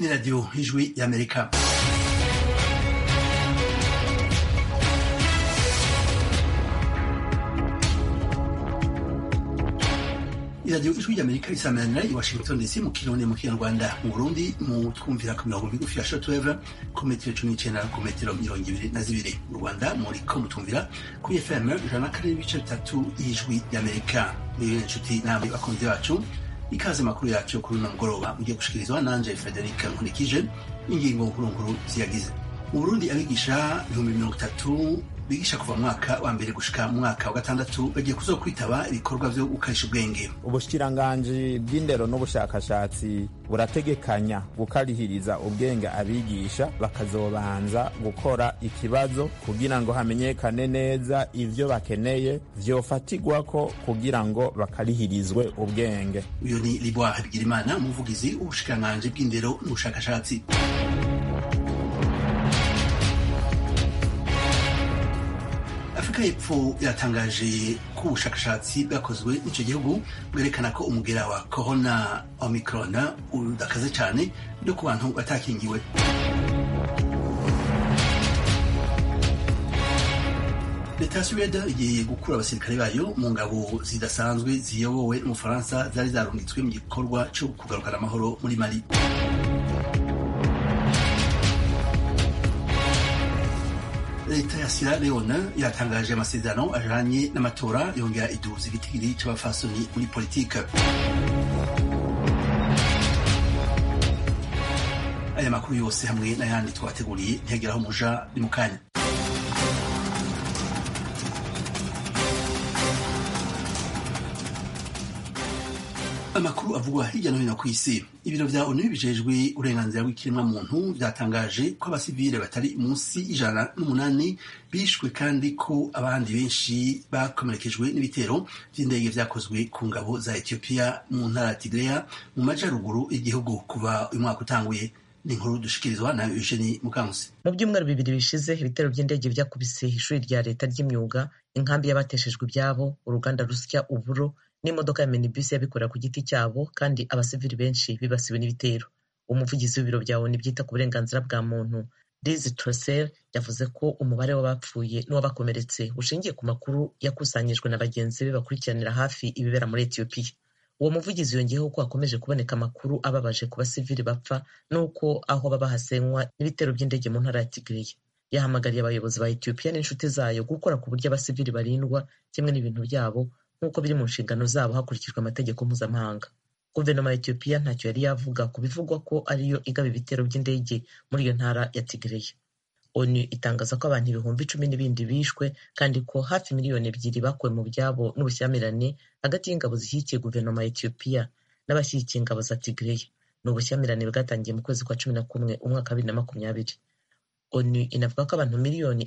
Radio Ijwi y'Amerika. Radio Ijwi y'Amerika isamanira i Washington DC mu Kirundi mu Kinyarwanda, mu Burundi mu twumvira ku mirongo migufi ya shortwave ku metero 19 ku metero 22, mu Rwanda muri ko mutumvira ku FM 104.3 y'Ijwi y'Amerika. Ni inshuti namwe bakunzi bacu, ikaze makuru yacu kuri uno mugoroba mugiye gushikirizwa nanje Frederic Nkulikije. Ingingo nkuru ziyagize: mu Burundi abigisha 30 bigisha kuva mwaka wa mbere gushika mwaka wa gatandatu bagiye kuzokwitaba ibikorwa vyo gukarisha ubwenge. Ubushikiranganji bw'indero n'ubushakashatsi burategekanya gukarihiriza ubwenge abigisha bakazobanza gukora ikibazo kugira ngo hamenyekane neza ivyo bakeneye vyofatigwako kugira ngo bakarihirizwe ubwenge. Uyo ni Libwa Habigirimana, umuvugizi w'ubushikiranganji bw'indero n'ubushakashatsi. Afrika y'Epfo yatangaje ko ubushakashatsi bwakozwe n'ico gihugu bwerekana ko umugera wa corona Omicron udakaze cyane no ku bantu batakingiwe. Leta ya Suède igiye gukura abasirikare bayo mu ngabo zidasanzwe ziyobowe n'Ubufaransa zari zarungitswe mu gikorwa cyo kugarukana amahoro muri Mali. Leta ya Sierra Leone yatangaje amasezerano ajanye n'amatora yongera iduza igitigiri c'abafasoni muri politika. Aya makuru yose hamwe n'ayandi twateguriye ntiyageraho muja ni mu kanya. Amakuru avugwa hirya no hino ku isi. Ibiro vya ONU bijejwe uburenganzira bw'ikiremwa muntu vyatangaje ko abasivile batari munsi y'ijana bishwe kandi ko abandi benshi bakomerekejwe n'ibitero vy'indege vyakozwe ku ngabo za Ethiopia mu ntara ya Tigray mu majaruguru y'igihugu kuva uyu mwaka utanguye. Ni inkuru dushikirizwa na Eugenie Mukankusi. Mu byumweru bibiri bishize ibitero by'indege vyakubise ishuri rya leta ry'imyuga, inkambi y'abateshejwe ibyabo, uruganda rusya uburo n'imodoka ya minibus yabikorera ku giti cyabo, kandi abasivili benshi bibasiwe n'ibitero. Umuvugizi w'ibiro bya ONU byita ku burenganzira bwa muntu Liz Trussell yavuze ko umubare w'abapfuye n'uwabakomeretse ushingiye ku makuru yakusanyijwe na bagenzi be bakurikiranira hafi ibibera muri Ethiopia. Uwo muvugizi yongeyeho ko hakomeje kuboneka amakuru ababaje ku basivili bapfa n'uko aho baba hasenywa n'ibitero by'indege mu ntara ya Tigray. Yahamagariye abayobozi ba Ethiopia n'inshuti zayo gukora ku buryo abasivili barindwa kimwe n'ibintu byabo nk'uko biri mu nshingano zabo hakurikijwe amategeko mpuzamahanga. Guverinoma ya Ethiopia ntacyo yari yavuga ku bivugwa ko ariyo igaba ibitero by'indege muri iyo ntara ya Tigray. ONU itangaza ko abantu 10,000 bishwe kandi ko hafi 2,000,000 bakuwe mu byabo n'ubushyamirane hagati y'ingabo zishyigikiye guverinoma ya Ethiopia n'abashyigikiye ingabo za Tigray. Ni ubushyamirane bwatangiye mu kwezi kwa 11 umwaka 2020. ONU inavuga ko abantu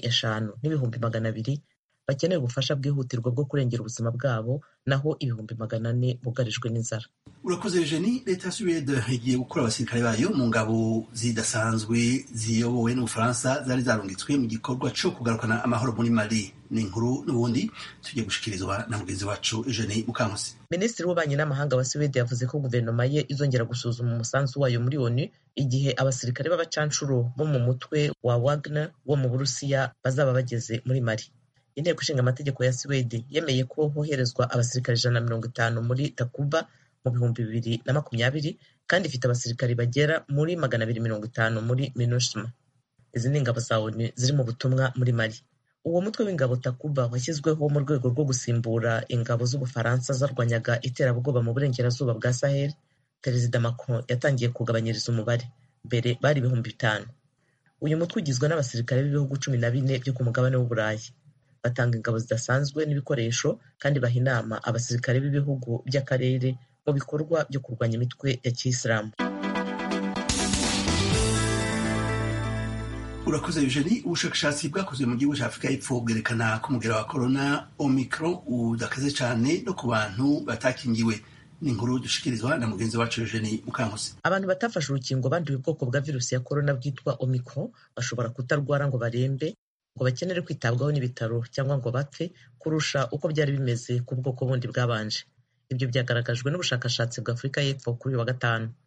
5,200,000 bakeneye ubufasha bwihutirwa bwo kurengera ubuzima bwabo, naho 400,000 bugarijwe n'inzara. Urakoze Eugenie. Leta ya Suède igiye gukura abasirikare bayo mu ngabo zidasanzwe ziyobowe n'Ubufaransa zari zarungitswe mu gikorwa cyo kugarukana amahoro muri Mali. Ni inkuru n'ubundi tugiye gushikirizwa na mugenzi wacu Eugenie Mukankusi. Minisitiri w'ububanyi n'amahanga wa Suède yavuze ko guverinoma ye izongera gusuzuma umusanzu wayo muri ONU igihe abasirikare b'abacanshuro bo mu mutwe wa Wagner wo mu Burusiya bazaba bageze muri Mali. Inteko ishinga amategeko ya Suède yemeye ko hoherezwa abasirikare 150 muri Takuba mu 2020 kandi ifite abasirikare bagera muri 250 muri MINUSMA. Izi ni ingabo za ONU ziri mu butumwa muri Mali. Uwo mutwe w'ingabo Takuba washyizweho mu rwego rwo gusimbura ingabo z'Ubufaransa zarwanyaga iterabwoba mu burengerazuba bwa Sahel. Perezida Macron yatangiye kugabanyiriza umubare, mbere bari 5,000. Uyu mutwe ugizwe n'abasirikare b'ibihugu 14 byo ku mugabane w'Uburayi. Batanga ingabo zidasanzwe n'ibikoresho kandi baha inama abasirikare b'ibihugu by'akarere mu bikorwa byo kurwanya imitwe ya Kiyisilamu. Urakoze Eugenie. Ubushakashatsi bwakozwe mu gihugu cya Afrika y'Epfo bwerekana ko umugera wa corona Omicron udakaze cyane no ku bantu batakingiwe. Ni inkuru dushikirizwa na mugenzi wacu Eugenie Mukankusi. Abantu batafashe urukingo banduye ubwoko bwa virusi ya corona bwitwa Omicron bashobora kutarwara ngo barembe, ngo bakenere kwitabwaho n'ibitaro cyangwa ngo bapfe kurusha uko byari bimeze ku bwoko bundi bwabanje. Ibyo byagaragajwe n'ubushakashatsi bwa Afrika y'Epfo kuri uyu wa gatanu.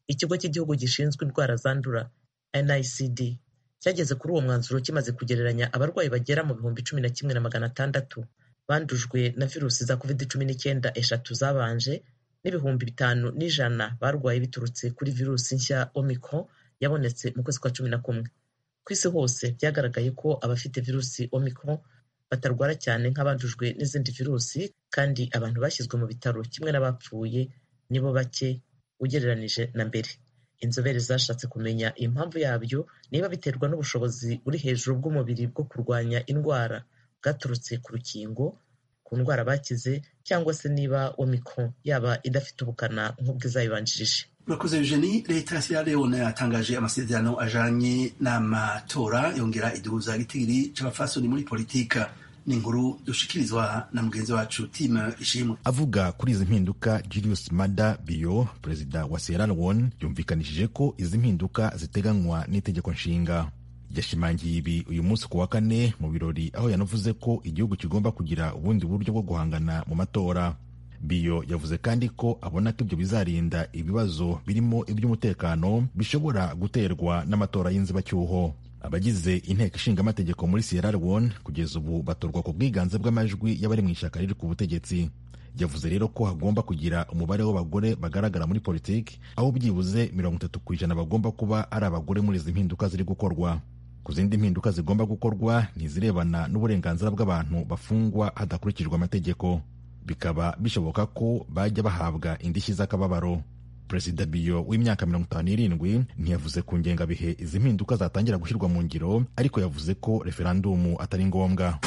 ikigo cy'igihugu gishinzwe indwara zandura NICD cyageze kuri uwo mwanzuro kimaze kugereranya abarwayi bagera mu 11,600 bandujwe na virusi za COVID-19 eshatu zabanje n'5,100 barwaye biturutse kuri virusi nshya Omicron yabonetse mu kwezi kwa 11. Ku isi hose byagaragaye ko abafite virusi Omicron batarwara cyane nk'abandujwe n'izindi virusi, kandi abantu bashyizwe mu bitaro kimwe n'abapfuye nibo bake ugereranije na mbere. Inzobere zashatse kumenya impamvu yabyo, niba biterwa n'ubushobozi buri hejuru bw'umubiri bwo kurwanya indwara bwaturutse ku rukingo ku ndwara bakize, cyangwa se niba Omicron yaba idafite ubukana nk'ubwizayibanjirije. Murakoze Eugenie. Leta ya Sierra Leone yatangaje amasezerano ajanye n'amatora yongera iduhuza igitigiri c'abafasoni muri politika. Ni inkuru dushikirizwa na mugenzi wacu Tim Ishimwe. Avuga kuri izi mpinduka, Julius Maada Bio, perezida wa Sierra Leone, yumvikanishije ko izi mpinduka ziteganywa n'itegeko nshinga. Yashimangiye ibi uyu munsi ku wa kane mu birori, aho yanavuze ko igihugu kigomba kugira ubundi buryo bwo guhangana mu matora. Bio yavuze kandi ko abona ko ibyo bizarinda ibibazo birimo iby'umutekano bishobora guterwa n'amatora y'inzibacyuho. Abagize inteko ishinga amategeko muri Sierra Leone kugeza ubu batorwa ku bwiganze bw'amajwi y'abari mu ishyaka riri ku butegetsi. Yavuze rero ko hagomba kugira umubare w'abagore bagaragara muri politiki, aho byibuze 30% bagomba kuba ari abagore muri izi mpinduka ziri gukorwa. Ku zindi mpinduka zigomba gukorwa ntizirebana n'uburenganzira bw'abantu bafungwa hadakurikijwe amategeko. Bikaba bishoboka ko bajya bahabwa indishyi z'akababaro. Perezida Bio w'imyaka 57 ntiyavuze ku ngengabihe izi mpinduka zatangira gushyirwa mu ngiro, ariko yavuze ko referandumu atari ngombwa.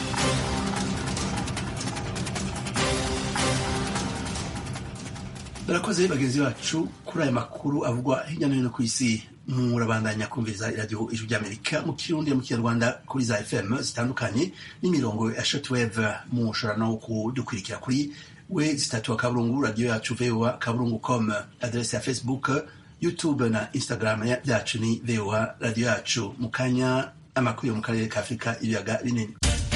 Barakoze bagenzi bacu kuri aya makuru avugwa hirya no hino ku isi. Murabandanya kumviriza radio Ijwi ry'Amerika mu Kirundi no mu Kinyarwanda kuri za FM zitandukanye n'imirongo ya shortwave. Mushobora no kudukurikira kuri /akaburungu radio yacu voa.com. Adresse ya Facebook, YouTube na Instagram yacu ni VOA radio yacu. Mu kanya amakuru yo mu karere ka Afurika ibiyaga binini.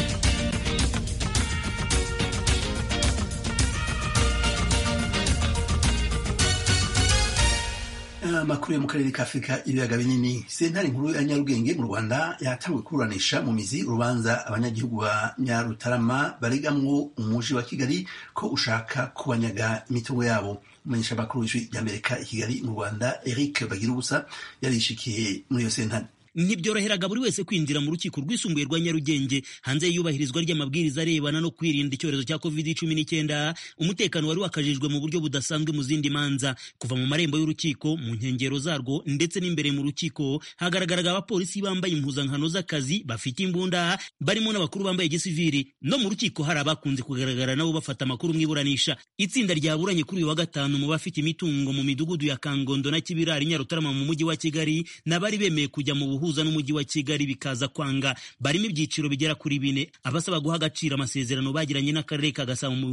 Amakuru yo mu karere ka Afurika ibiyaga binini. Sentare nkuru ya Nyarugenge mu Rwanda yatanguye kuburanisha mu mizi urubanza abanyagihugu ba Nyarutarama baregamwo umuji wa Kigali ko ushaka kubanyaga imitungo yabo. Umumenyesha makuru w'Ijwi ry'Amerika i Kigali mu Rwanda Eric Bagirubusa yarishikiye muri iyo sentare. Ntibyoroheraga buri wese kwinjira mu rukiko rwisumbuye rwa Nyarugenge hanze y'iyubahirizwa ry'amabwiriza arebana no kwirinda icyorezo cya COVID-19. Umutekano wari wakajijwe mu buryo budasanzwe mu zindi manza. Kuva mu marembo y'urukiko, mu nkengero zarwo ndetse n'imbere mu rukiko hagaragaraga abapolisi bambaye impuzankano z'akazi bafite imbunda, barimo n'abakuru bambaye gisivili. No mu rukiko hari abakunze kugaragara nabo bafata amakuru mu iburanisha. Itsinda ryaburanye kuri uyu wa gatanu mu bafite imitungo mu midugudu ya Kangondo na Kibirari Nyarutarama mu mujyi wa Kigali n'abari bemeye kujya mu buhuza n'umujyi wa Kigali bikaza kwanga. Barimo ibyiciro bigera kuri 4. Abasaba guha agaciro amasezerano bagiranye n'akarere ka Gasabo mu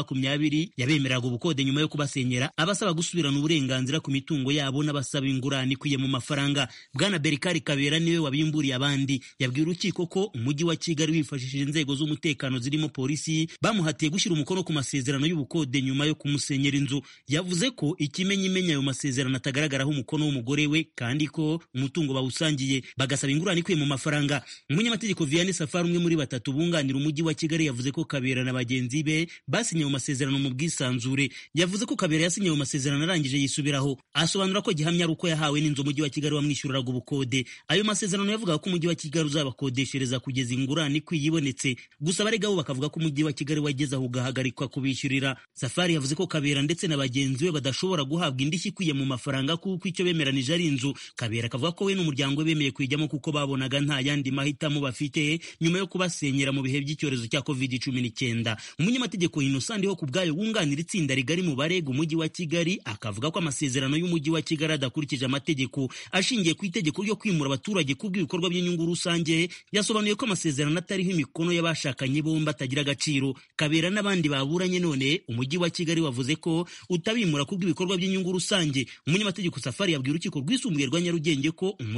2020 yabemereraga ubukode nyuma yo kubasenyera, abasaba gusubirana uburenganzira ku mitungo yabo n'abasaba ingurane ikwiye mu mafaranga. Bwana Berikari Kabera niwe wabimburiye abandi, yabwiye urukiko ko umujyi wa Kigali wifashishije inzego z'umutekano zirimo polisi bamuhatiye gushyira umukono ku masezerano y'ubukode nyuma yo kumusenyera inzu. Yavuze ko ikimenyimenya ayo masezerano atagaragaraho umukono w'umugore we kandi ko umutungo bawusangiye, bagasaba ingurane ikwiye mu mafaranga. Umunyamategeko Vianney Safari, umwe muri batatu bunganira umujyi wa Kigali, yavuze ko Kabera na bagenzi be basinye mu masezerano mu bwisanzure. Yavuze ko Kabera yasinye mu masezerano arangije yisubiraho. Asobanura ko gihamya ari uko yahawe n'inzu umujyi wa Kigali wamwishyuriraga ubukode. Ayo masezerano yavugaga ko umujyi wa Kigali uzabakodeshereza kugeza ingurane ikwiye ibonetse. Gusa abarega bo bakavuga ko umujyi wa Kigali wageze aho ugahagarikwa kubishyurira. Safari yavuze ko Kabera ndetse na bagenzi be badashobora guhabwa indishyi ikwiye mu mafaranga kuko icyo bemeranije ari inzu. Kabera akavuga ko we n'umuryango we bemeye kwijyamo kuko babonaga nta yandi mahitamo bafite nyuma yo kubasenyera mu bihe by'icyorezo cya COVID-19. Umunyamategeko Innocent ho kubwayo wunganira itsinda rigari mu barega umujyi wa Kigali akavuga ko amasezerano y'umujyi wa Kigali adakurikije amategeko ashingiye ku itegeko ryo kwimura abaturage kubw'ibikorwa by'inyungu rusange. Yasobanuye ko amasezerano atariho imikono y'abashakanye bombi atagira agaciro. Kabera n'abandi baburanye none umujyi wa Kigali wavuze ko utabimura kubw'ibikorwa by'inyungu rusange. Umunyamategeko Safari yabwiye urukiko rwisumbuye rwa Nyarugenge ko umujyi wa Kigali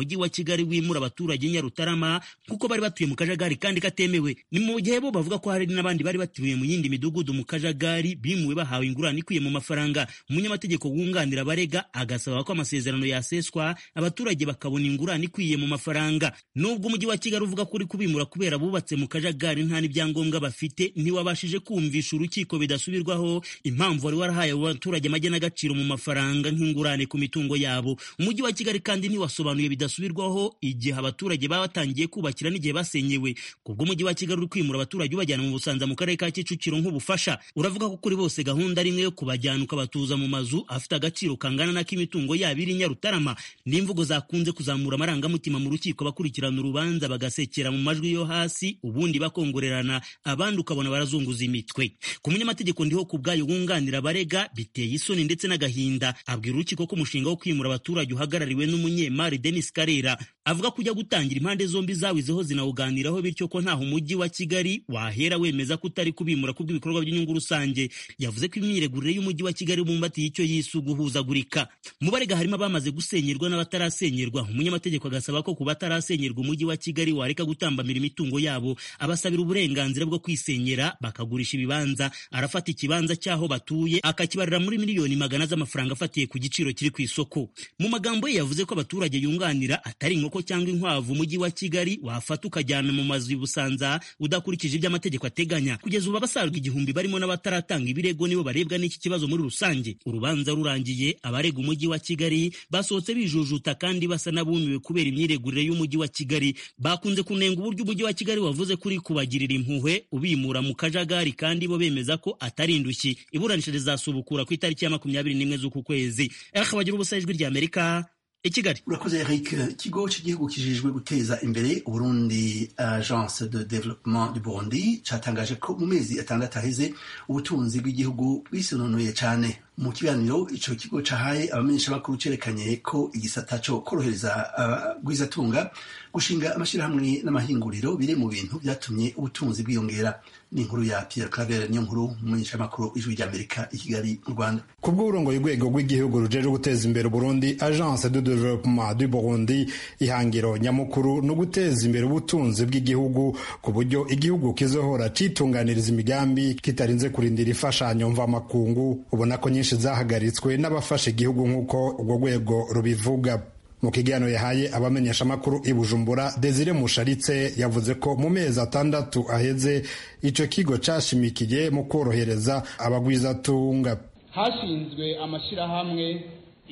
Kigali wimura abaturage Nyarutarama kuko bari batuye mu kajagari kandi katemewe. Ni mu gihe bo bavuga ko hari n'abandi bari batuye mu yindi midugudu mu kajagari bimuwe bahawe ingurane ikwiye mu mafaranga. Umunyamategeko wunganira abarega agasaba ko amasezerano yaseswa abaturage bakabona ingurane ikwiye mu mafaranga. Nubwo umujyi wa Kigali uvuga kuri kubimura kubera bubatse mu kajagari nta n'ibyangombwa bafite, ntiwabashije kumvisha urukiko bidasubirwaho impamvu wari warahaye abaturage amagenagaciro mu mafaranga nk'ingurane ku mitungo yabo. Umujyi wa Kigali kandi ntiwasobanuye bidasubirwaho igihe abaturage batangiye kubakira n'igihe basenyewe. Kubwo umujyi wa Kigali uri kwimura abaturage ubajyana mu Busanza mu karere ka Kicukiro nk'ubufasha, uravuga ko kuri bose gahunda rimwe yo kubajyana ukabatuza mu mazu afite agaciro kangana n'ak'imitungo yabo iri Nyarutarama. N'imvugo zakunze kuzamura amarangamutima mu rukiko bakurikirana urubanza bagasekera mu majwi yo hasi ubundi bakongorerana, abandi ukabona barazunguza imitwe. Ku munyamategeko ndiho ku bwayo wunganira abarega biteye isoni ndetse n'agahinda, abwira urukiko ko umushinga wo kwimura abaturage uhagarariwe n'umunyemari Denis Karera avuga kujya gutangira impande zombi zawizeho zinawuganiraho, bityo ko ntaho umujyi wa Kigali wahera wemeza ko utari kubimura kubw'ibikorwa by'inyungu rusange. Yavuze ko imyiregurire y'umujyi wa Kigali bumbatiye icyo yisu guhuzagurika. Mu barega harimo abamaze gusenyerwa n'abatarasenyerwa. Umunyamategeko agasaba ko ku batarasenyerwa umujyi wa Kigali wareka gutambamira imitungo yabo, abasabira uburenganzira bwo kwisenyera bakagurisha ibibanza. Arafata ikibanza cyaho batuye akakibarira muri miliyoni 100 z'amafaranga afatiye ku giciro kiri ku isoko. Mu magambo ye yavuze ko abaturage yunganira atari inkoko cyangwa inkwavu umujyi wa Kigali wafata ukajyana mu mazu y'Ubusanza udakurikije ibyo amategeko ateganya. Kugeza ubu abasaga 1000 barimo n'abataratanga ibirego nibo barebwa n'iki kibazo muri rusange. Urubanza rurangiye abarega umujyi wa Kigali basohotse bijujuta kandi basa nabumiwe kubera imyiregurire y'umujyi wa Kigali. Bakunze kunenga uburyo umujyi wa Kigali wavuze kuri kubagirira impuhwe ubimura mu kajagari kandi bo bemeza ko atari indushyi. Iburanisha rizasubukura ku itariki ya 21 z'uku kwezi. Akabagira ubusa ijwi rya Amerika i Kigali. Urakoze Eric. Ikigo cy'igihugu kijejwe guteza imbere Burundi, Agence de Développement du Burundi, cyatangaje ko mu mezi atandatu aheze ubutunzi bw'igihugu bwisononoye cyane. Mu kiganiro ico kigo cahaye abamenyesha bakuru cerekanye ko igisata cyo korohereza abagwizatunga gushinga amashirahamwe n'amahinguriro biri mu bintu byatumye ubutunzi bwiyongera. Ni inkuru ya Pierre Claver niyo nkuru umumenyesha makuru ijwi rya Amerika i Kigali mu Rwanda. Kubwo urongo y'urwego rw'igihugu rujeje guteza imbere Burundi, Agence de Développement du Burundi, ihangiro nyamukuru no guteza imbere ubutunzi bw'igihugu ku buryo igihugu kizohora citunganiriza imigambi kitarinze kurindira ifashanyo mva makungu. Ubona ko nyinshi zahagaritswe n'abafashe igihugu nk'uko urwo rwego rubivuga. Mu kiganiro yahaye abamenyesha makuru i Bujumbura, Desire Musharitse yavuze ko mu mezi atandatu aheze ico kigo cashimikiye mu korohereza abagwizatunga. Hashinzwe amashirahamwe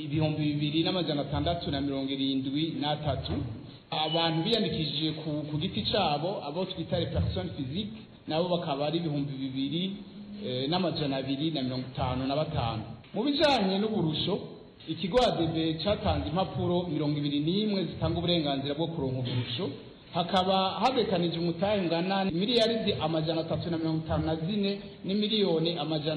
2673 abantu biyandikishije ku giti cabo, abo twita les personnes physiques nabo bakaba ari 2255. Mu bijanye n'uburusho, ikigo ADB cyatanze impapuro 21 zitanga uburenganzira bwo kuronka uburusho. Hakaba habekanije umutahe ungana miliyaridi 354 n'imiliyoni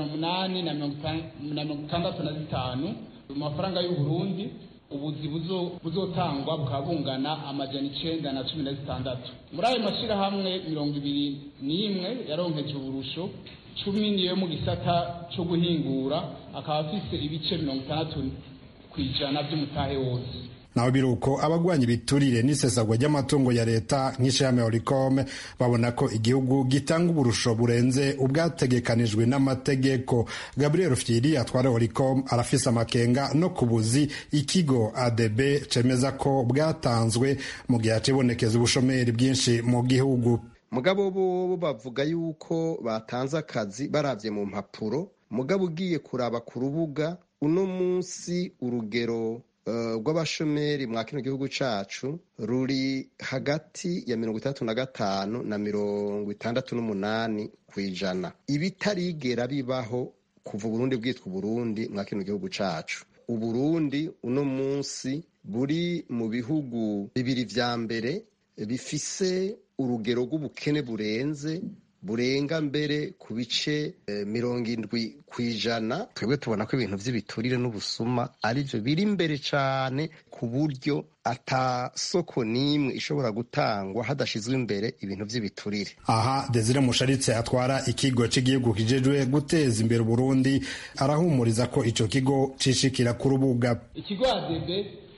865 mu mafaranga y'u Burundi. Ubuzi buzotangwa bukabungana 916. Muri ayo mashirahamwe 21 yaronkeje uburusho 10 niyo mu gisata cyo guhingura, akaba afise ibice 60% by'umutahe wose. Naho biruko abagwanya ibiturire n'isesagwa ry'amatungo ya leta nk'ishami Oricom babona ko igihugu gitanga uburusho burenze ubwategekanijwe n'amategeko. Gabriel Fieri atwara Oricom arafise amakenga no kubuzi ikigo ADB cemeza ko bwatanzwe mu gihe acibonekeza ubushomeri bwinshi mu gihugu. Mugabo bo bavuga yuko batanze akazi baravye mu mpapuro, mugabo ugiye kuraba ku rubuga uno munsi urugero rw'abashomeri mwa kino gihugu cacu ruri hagati ya 35 na 68 kw'ijana. Ibitarigera bibaho kuva Burundi bwitwa Burundi mwa kino gihugu cacu. Uburundi uno munsi buri mu bihugu bibiri vya mbere bifise urugero rw'ubukene burenga mbere ku bice 70 kw'ijana. Twebwe tubona ko ibintu vy'ibiturire n'ubusuma arivyo biri imbere cane, ku buryo ata soko nimwe ishobora gutangwa hadashizwe imbere ibintu vy'ibiturire. Aha Desire Musharitse atwara ikigo cy'igihugu kijejwe guteza imbere Burundi arahumuriza ko ico kigo cishikira ku rubuga. Ikigo ADB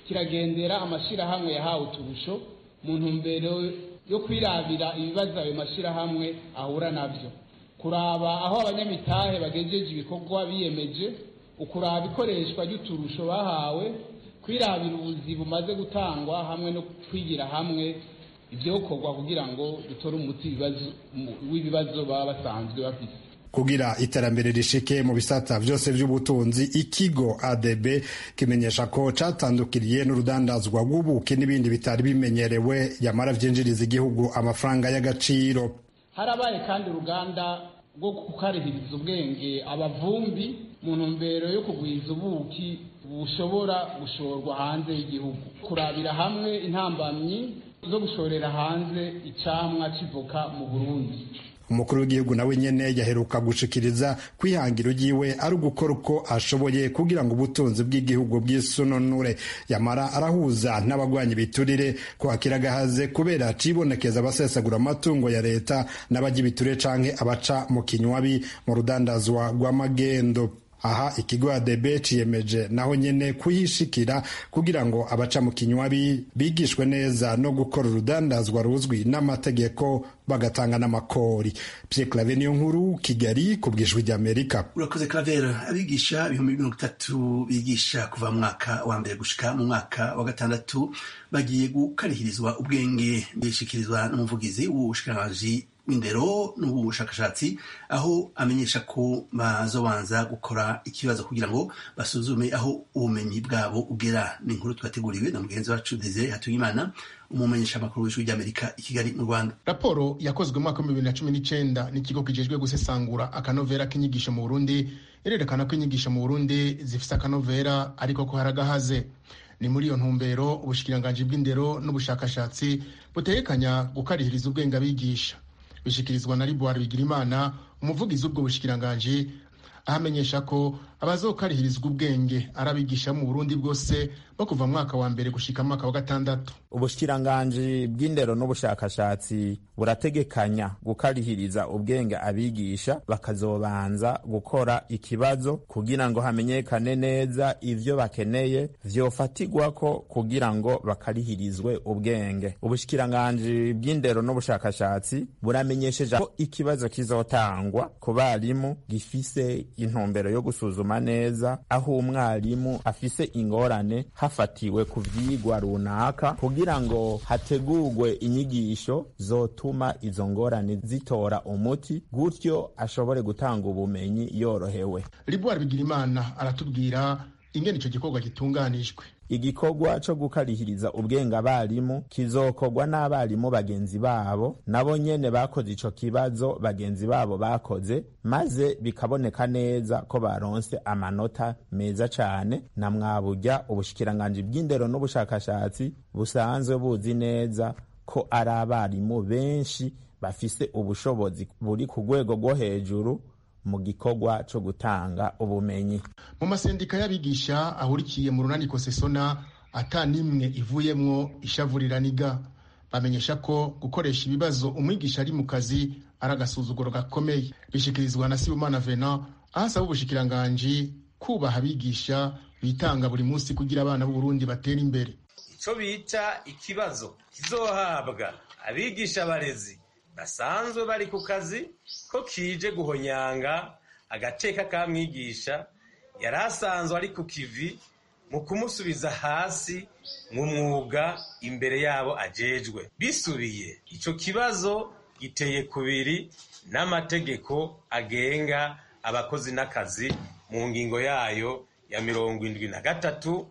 kiragendera amashirahamwe yahawe uturusho mu ntumbero yo kwirabira ibibazo ayo mashirahamwe ahura navyo, kuraba aho abanyamitahe bagejeje ibikorwa biyemeje, ukuraba ikoreshwa ry'uturusho bahawe, kwirabira ubuzi bumaze gutangwa hamwe no kwigira hamwe ivyokorwa kugira ngo dutore umuti w'ibibazo baba basanzwe bafite. Kugira iterambere rishike mu bisata vyose vy'ubutunzi, ikigo ADB kimenyesha ko catandukiriye n'urudandazwa rw'ubuki n'ibindi bitari bimenyerewe yamara vyinjiriza igihugu amafaranga y'agaciro. Harabaye kandi uruganda rwo kukarihiriza ubwenge abavumbi mu ntumbero yo kugwiza ubuki bushobora gushorwa hanze y'igihugu, kurabira hamwe intambamyi zo gushorera hanze icamwa civoka mu Burundi. Umukuru w'igihugu nawe nyene yaheruka gushikiriza kwihangiro ryiwe ari ugukora uko ashoboye kugira ngo ubutunzi bw'igihugu bw'isununure, yamara arahuza n'abagwanyi biturire ko akiragahaze kubera cibonekeza abasesagura amatungo ya leta n'abajya ibiturire canke abaca mu kinywabi mu rudandazwa rw'amagendo. Aha ikigo ADB ciyemeje naho nyene kuyishikira kugira ngo abaca mu kinywabi bigishwe neza no gukora urudandazwa ruzwi n'amategeko bagatanga n'amakori. Pierre Claver niyo nkuru, Kigali ku bw'ijwi ry'Amerika. Urakoze Claver. Abigisha 30 bigisha kuva mu mwaka wa mbere gushika mu mwaka wa gatandatu bagiye gukarihirizwa ubwenge, bishikirizwa n'umuvugizi w'ubushikiranganji w'indero n'ubushakashatsi, aho amenyesha ko bazobanza gukora ikibazo kugira ngo basuzume aho ubumenyi bwabo ugera. Ni inkuru twateguriwe na mugenzi wacu Desire Hatuyimana, umumenyesha makuru w'ijwi ry'Amerika i Kigali mu Rwanda. Raporo yakozwe mu mwaka wa 2019 n'ikigo kijejwe gusesangura akanovera k'inyigisho mu Burundi irerekana ko inyigisho mu Burundi zifise akanovera ariko ko haragahaze. Ni muri iyo ntumbero ubushikiranganji bw'indero n'ubushakashatsi butekanya gukarihiriza ubwenge abigisha. Bishikirizwa na Ribuard Bigirimana, umuvugizi w'ubwo bushikiranganji, ahamenyesha ko abazokarihirizwa ubwenge arabigisha mu Burundi bwose bo kuva mwaka wa mbere gushika mwaka wa gatandatu. Ubushikiranganji bw'indero n'ubushakashatsi burategekanya gukarihiriza ubwenge abigisha bakazobanza gukora ikibazo kugira ngo hamenyekane neza ivyo bakeneye vyofatirwako kugira ngo bakarihirizwe ubwenge. Ubushikiranganji bw'indero n'ubushakashatsi buramenyesheje ko ikibazo kizotangwa ku barimu gifise intumbero yo gusuzuma neza aho umwarimu afise ingorane hafatiwe ku vyigwa runaka kugira ngo hategurwe inyigisho zotuma izo ngorane zitora umuti, gutyo ashobore gutanga ubumenyi yorohewe. Ribuard Bigirimana aratubwira ingene ico gikorwa gitunganijwe. Igikorwa co gukarihiriza ubwenge abarimu kizokorwa n'abarimu bagenzi babo nabo nyene bakoze ico kibazo bagenzi babo bakoze, maze bikaboneka neza ko baronse amanota meza cane. Na mwaburya ubushikiranganji bw'indero n'ubushakashatsi busanzwe buzi neza ko ari abarimu benshi bafise ubushobozi buri ku rwego rwo hejuru mu gikorwa co gutanga ubumenyi. Mu masendika y'abigisha ahurikiye mu runaniko Sesona atanimwe ivuyemwo ishavuriraniga, bamenyesha ko gukoresha ibibazo umwigisha ari mu kazi ari agasuzuguro gakomeye. Bishikirizwa na Sibomana Venant, ahasaba ubushikiranganji kubaha abigisha bitanga buri munsi kugira abana b'u Burundi batera imbere. Ico bita ikibazo kizohabwa abigisha barezi basanzwe bari ku kazi ko kije guhonyanga agateka ka mwigisha yari asanzwe ari ku kivi mu kumusubiza hasi mu mwuga imbere yabo ajejwe. Bisubiye ico kibazo giteye kubiri n'amategeko agenga abakozi n'akazi mu ngingo yayo ya 73,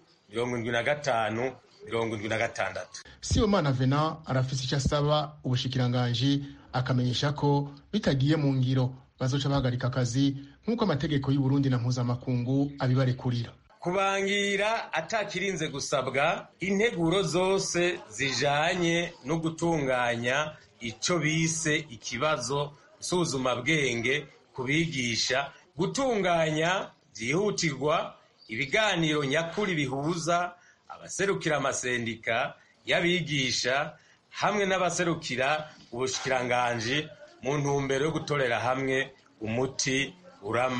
75, 76. Sibomana Venant arafise icyo asaba ubushikiranganji, akamenyesha ko bitagiye mu ngiro bazoca bahagarika akazi nk'uko amategeko y'u Burundi na mpuzamakungu abibarekurira. Kubangira atakirinze gusabwa integuro zose zijanye no gutunganya ico bise ikibazo nsuzuma bwenge kubigisha, gutunganya byihutirwa ibiganiro nyakuri bihuza abaserukira amasendika y'abigisha hamwe n'abaserukira ubushikiranganji mu ntumbero yo gutorera hamwe umuti urama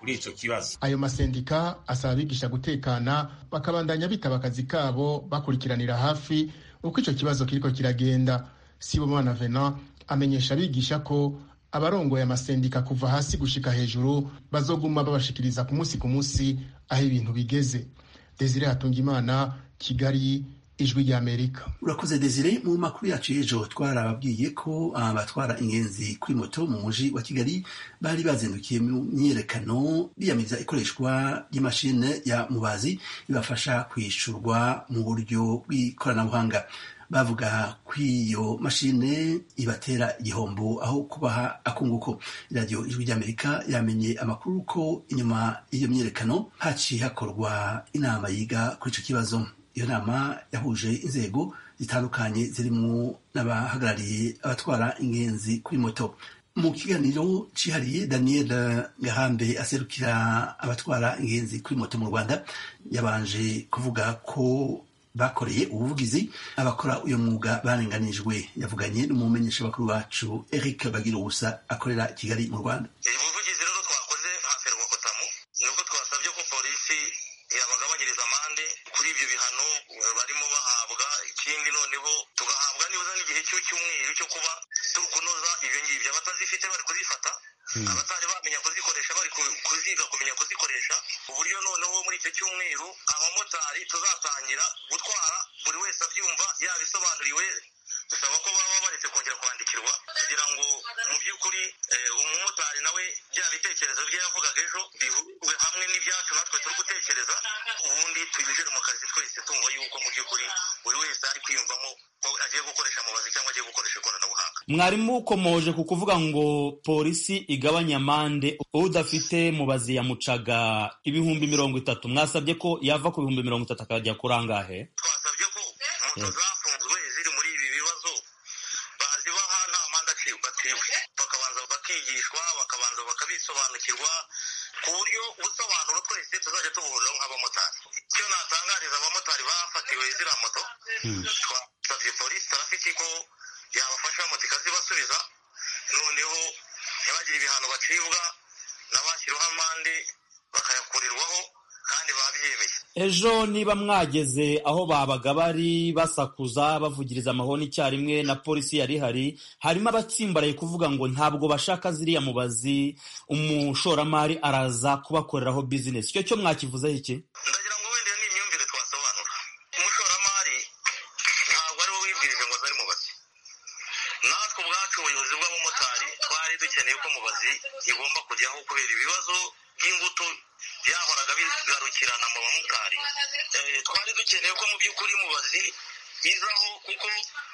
kuri ico kibazo. Ayo masendika asaba abigisha gutekana bakabandanya bitaba akazi kabo bakurikiranira hafi uko ico kibazo kiriko kiragenda. Sibomana Venant amenyesha abigisha ko abarongoye amasendika kuva hasi gushika hejuru bazoguma babashikiriza ku munsi aho ibintu bigeze. Desire Hatungimana, Kigali, Ijwi rya Amerika. Urakoze Desire. Mu makuru yacu y'ejo twarababwiye ko abatwara ingenzi kuri moto mu muji wa Kigali bari bazindukiye mu myiyerekano biyamiza ikoreshwa ry'imashine ya mubazi ibafasha kwishurwa mu buryo bw'ikoranabuhanga. Bavuga ko iyo mashine ibatera igihombo aho kubaha akunguko. Radio Ijwi ry'Amerika yamenye amakuru ko inyuma y'iyo myiyerekano haciye hakorwa inama yiga kuri ico kibazo. Iyo nama yahuje inzego zitandukanye zirimo n'abahagarariye abatwara ingenzi kuri moto. Mu kiganiro cihariye, Daniel Gahambe aserukira abatwara ingenzi kuri moto mu Rwanda yabanje kuvuga ko bakoreye ubuvugizi abakora uyo mwuga barenganijwe. Yavuganye n'umumenyesha bakuru wacu Eric Bagiruwubusa akorera Kigali mu Rwanda. Ubuvugizi rero twakoze hafi Rwakotamu nuko twasabye ko polisi yabagabanyiriza amande kuri ibyo bihano barimo bahabwa. Ikindi noneho tugahabwa nibuza n'igihe cy'umweru cyo kuba turi kunoza ibyo ngibyo. Abatazifite bari kuzifata, abatari bamenya kuzikoresha bari kuziga kumenya kuzikoresha. Uburyo noneho muri icyo cyumweru abamotari tuzatangira gutwara buri wese abyumva yabisobanuriwe. Dusaba ko baba baretse kongera kwandikirwa kugira ngo mu by'ukuri umumotari nawe bya bitekerezo bye yavugaga ejo bihuwe hamwe n'ibyacu natwe turi gutekereza, ubundi twinjire mu kazi twese tumva yuko mu by'ukuri buri wese ari kwiyumvamo ko agiye gukoresha mubazi cyangwa agiye gukoresha ikoranabuhanga. Mwarimu ukomoje ku kuvuga ngo polisi igabanya amande, udafite mubazi yamucaga 30,000, mwasabye ko yava ku 30,000 akajya kuri angahe? Twasabye ko moto zafunzwe ziri muri ibi bibazo bazibaha nta manda baciwe, bakabanza bakigishwa, bakabanza bakabisobanukirwa ku buryo ubusobanuro twese tuzajya tubuhuriraho nk'abamotari. Icyo natangariza abamotari bafatiwe ziriya moto, twasabye polisi tarafiki ko yabafasha moto ikazibasubiza, noneho ntibagire ibihano bacibwa n'abashyiriweho amande bakayakurirwaho kandi babyemeye. Ejo niba mwageze aho babaga bari basakuza bavugiriza amahoni icyarimwe na polisi yari ihari, harimo abatsimbaraye kuvuga ngo ntabwo bashaka ziriya mubazi, umushoramari araza kubakoreraho business. Icyo cyo mwakivuzeho iki? Ndagira ngo wenda ni imyumvire twasobanura. Umushoramari ntabwo ari we wibwirije ngo azari mubazi. Natwe ubwacu ubuyobozi bw'abamotari twari dukeneye ko mubazi igomba kujyaho kubera ibibazo by'ingutu byahoraga bigarukirana mu bamotari. Twari dukeneye ko mu by'ukuri mubazi izaho kuko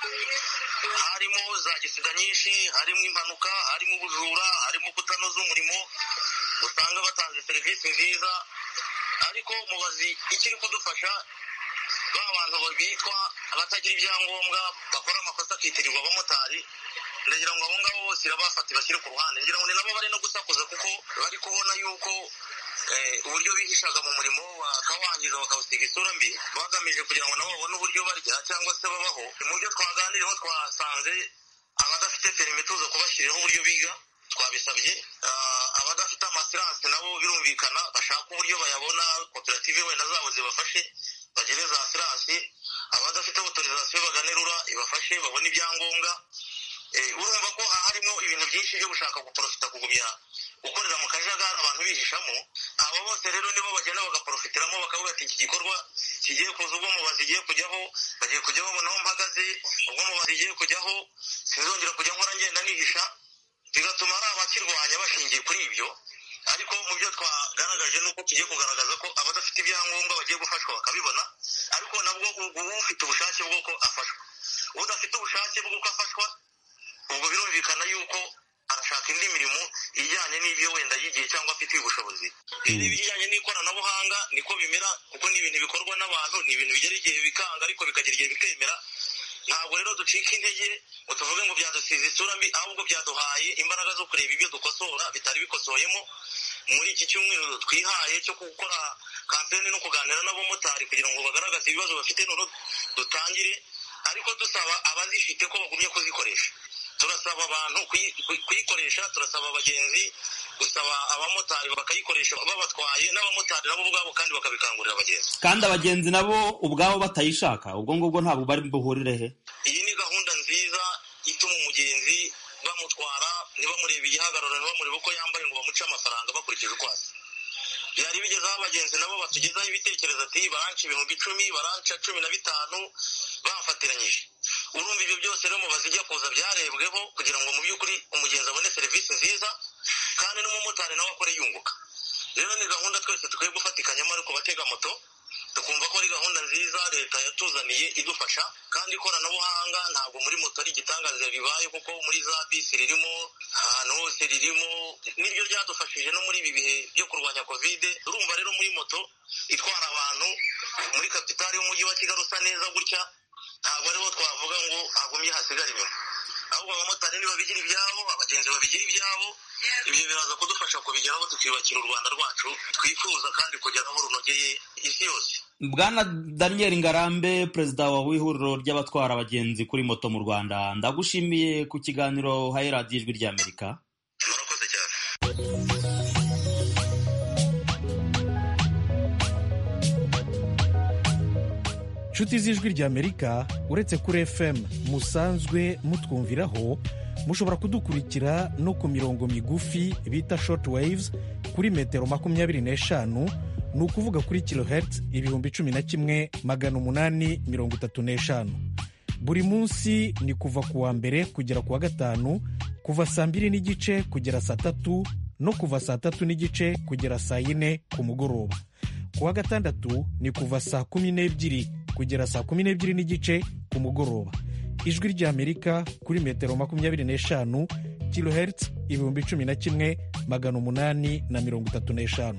harimo za gisida nyinshi, harimo impanuka, harimo ubujura, harimo kutanoza umurimo, usanga batanze serivisi nziza. Ariko mubazi ikiri kudufasha ba bantu bitwa abatagira ibyangombwa bakora amakosa akitirirwa abamotari, ndagira ngo abo ngabo bose irabafata bashyire ku ruhande. Ngira ngo ni nabo bari no gusakuza kuko bari kubona yuko uburyo bihishaga mu murimo bakawangiza bakawusiga isura mbi bagamije kugira ngo nabo babone uburyo barya cyangwa se babaho. Mu byo twaganiriyeho twasanze abadafite perime tuza kubashyiriraho uburyo biga, twabisabye. Abadafite amasiranse nabo birumvikana bashaka uburyo bayabona, koperative wenda zabo zibafashe bagire za siranse. Abadafite autorisation baganerura ibafashe babone ibyangombwa. Urumva ko harimo ibintu byinshi byo gushaka guprofita kugumya gukorera mu kajagari abantu bihishamo. Abo bose rero nibo bagenda bagaprofitiramo bakavuga ati iki gikorwa kigiye kuza, ubwo mubazi igiye kujyaho bagiye kujya babona aho mpagaze, ubwo mubazi igiye kujyaho sinzongera kujya nkora ngenda nihisha, bigatuma hari abakirwanya bashingiye kuri ibyo. Ariko mu byo twagaragaje nuko tugiye kugaragaza ko abadafite ibyangombwa bagiye gufashwa bakabibona, ariko nabwo ufite ubushake bw'uko afashwa. Udafite ubushake bw'uko afashwa ubwo birumvikana yuko arashaka indi mirimo ijyanye n'ibyo wenda yigiye cyangwa afite ubushobozi. Ibijyanye n'ikoranabuhanga niko bimera kuko ni ibintu bikorwa n'abantu, ni ibintu bigera igihe bikanga ariko bikagira igihe bikemera. Ntabwo rero ducika intege ngo tuvuge ngo byadusize isura mbi, ahubwo byaduhaye imbaraga zo kureba ibyo dukosora bitari bikosoyemo. Muri iki cyumweru twihaye cyo gukora kampeni no kuganira n'abamotari kugira ngo bagaragaze ibibazo bafite, none dutangire, ariko dusaba abazifite ko bagumye kuzikoresha. Turasaba abantu kuyikoresha, turasaba abagenzi gusaba abamotari bakayikoresha babatwaye, n'abamotari nabo ubwabo kandi bakabikangurira abagenzi. Kandi abagenzi nabo ubwabo batayishaka, ubwo ngubwo ntabwo bari buhurire he? Iyi ni gahunda nziza ituma umugenzi bamutwara ntibamurebe igihagararo, ntibamurebe uko yambaye ngo bamuce amafaranga bakurikije uko asa. Byari bigezeho abagenzi nabo batugezaho ibitekerezo ati baranca 10,000, baranca 15 bafatiranyije. Urumva ibyo byose rero mubazi ijya kuza byarebweho kugira ngo mu by'ukuri umugenzi abone serivisi nziza kandi n'umumotari nawe akore yunguka. Rero ni gahunda twese tukwiye gufatikanyamo, ariko batega moto tukumva ko ari gahunda nziza leta yatuzaniye idufasha, kandi ikoranabuhanga ntabwo muri moto ari igitangaza bibaye, kuko muri za bisi ririmo, ahantu hose ririmo, niryo ryadufashije no muri ibi bihe byo kurwanya covid. Urumva rero muri moto itwara abantu muri kapitali y'umujyi wa Kigali usa neza gutya, ntabwo ariho twavuga ngo hagumye hasigara inyuma, ahubwo abamotari nibabigira ibyabo, abagenzi babigira ibyabo. Ibyo biraza kudufasha kubigeraho, tukiyubakira u Rwanda rwacu twifuza kandi kugeraho runogeye isi yose. Bwana Daniel Ngarambe, perezida w'ihuriro ry'abatwara abagenzi kuri moto mu Rwanda, ndagushimiye ku kiganiro uhaye radiyo Ijwi ry'Amerika. Murakoze cyane. Nshuti z'Ijwi ry'Amerika, uretse kuri FM musanzwe mutwumviraho, mushobora kudukurikira no ku mirongo migufi bita short waves kuri metero 25, ni ukuvuga kuri kilohertz 11,835. Buri munsi ni kuva ku wa mbere kugera ku wa gatanu, kuva saa 2:30 kugera saa 3, no kuva saa 3:30 kugera saa 4 ku mugoroba. Ku wa gatandatu ni kuva saa 12 kugera saa 12:30 ku mugoroba. Ijwi ry'Amerika kuri metero 25, kilohertz 11,835.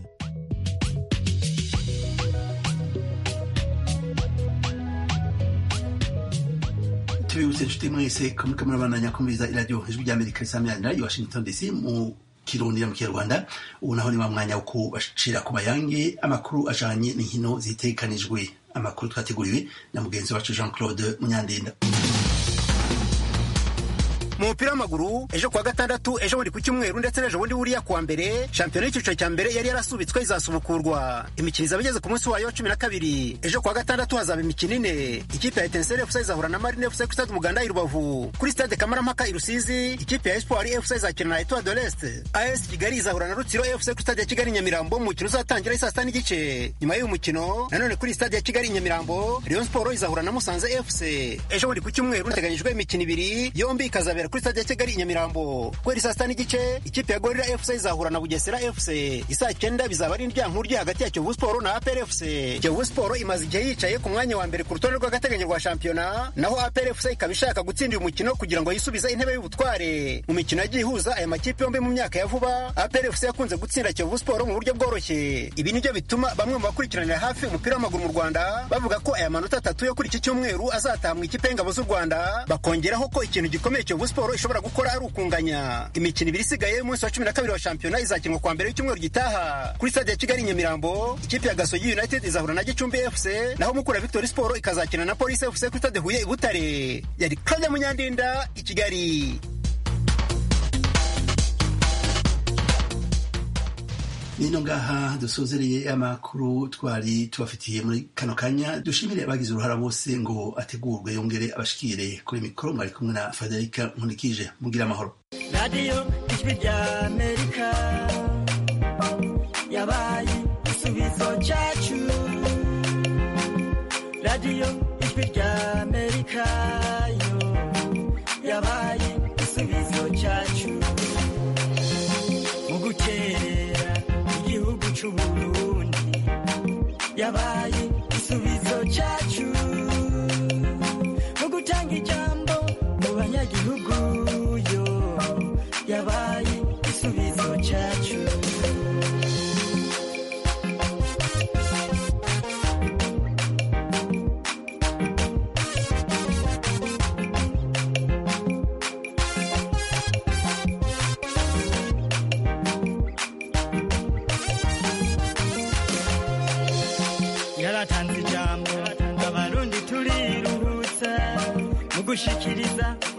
Tubibutse inshuti mwese ko muriko murabandanya kumviriza iradiyo Ijwi ry'Amerika risamirana i Washington DC mu Kirundi mu Kinyarwanda. Ubu naho ni wa mwanya wo kubashira ku mayange amakuru ajanye n'inkino zitekanijwe, amakuru twateguriwe na mugenzi wacu Jean Claude Munyandinda. Mu mupira w'amaguru ejo kuwa gatandatu, ejo bundi ku cyumweru ndetse n'ejo bundi buriya kuwa mbere, shampiyona y'icyiciro cya mbere yari yarasubitswe izasubukurwa. Imikino izaba igeze ku munsi wayo wa 12. Ejo kuwa gatandatu hazaba imikino ine. Ikipe ya Etincelle FC izahura na Marine FC ku stade Umuganda i Rubavu. Kuri stade Kamarampaka i Rusizi, ikipe ya Espoir FC izakina na Etoile de l'Est. AS Kigali izahura na Rutsiro FC ku stade ya Kigali Nyamirambo, mu mukino uzatangira saa 6:30. Nyuma y'uyu mukino nanone kuri stade ya Kigali Nyamirambo, Rayon Sport izahura na Musanze FC. Ejo bundi ku cyumweru hateganyijwe imikino ibiri, yombi ikazabera kuri stade ya Kigali Nyamirambo. Kweri saa 6:30 ikipe ya Gorilla FC izahura na Bugesera FC. Isaa 9 bizaba ari indyankuru hagati ya Kiyovu Sport na APR FC. Kiyovu Sport imaze igihe yicaye ku mwanya wa mbere ku rutonde rw'agateganyo rwa shampiyona, naho APR FC ikaba ishaka gutsinda uyu mukino kugira ngo yisubize intebe y'ubutware. Mu mikino yagiye ihuza aya makipe yombi mu myaka ya vuba, APR FC yakunze gutsinda Kiyovu Sport mu buryo bworoshye. Ibi nibyo bituma bamwe mu bakurikiranira hafi umupira w'amaguru mu Rwanda bavuga ko aya manota 3 yo kuri iki cyumweru azataha mu ikipe y'ingabo z'u Rwanda, bakongeraho ko ikintu gikomeye Kiyovu Sport ishobora gukora ari ukunganya. Imikino ibiri isigaye y'umunsi wa 12 wa shampiyona izakinwa kwa mbere y'icyumweru gitaha. Kuri stade ya Kigali Nyamirambo, ikipe ya Gasogi United izahura na Gicumbi FC, naho Mukura Victory Sport ikazakina na Police FC kuri stade Huye i Butare. Yari Claude Munyandinda i Kigali. Nino ngaha dusozereye amakuru twari tubafitiye muri kano kanya. Dushimire abagize uruhara bose ngo ategurwe yongere abashikire. Kuri mikoro mwari kumwe na Federica Nkulikije. Mugira amahoro. Radio Ijwi ry'Amerika yabaye igisubizo cyacu. Radio Ijwi ry'Amerika yo yabaye igisubizo cyacu. Mu gukerera igihugu cy'u Burundi yabaye igisubizo cyacu. Mu gutanga ijambo mu banyagihugu yo yabaye igisubizo cyacu. Yaratanze ijambo abarundi turiruhutsa mu gushikiriza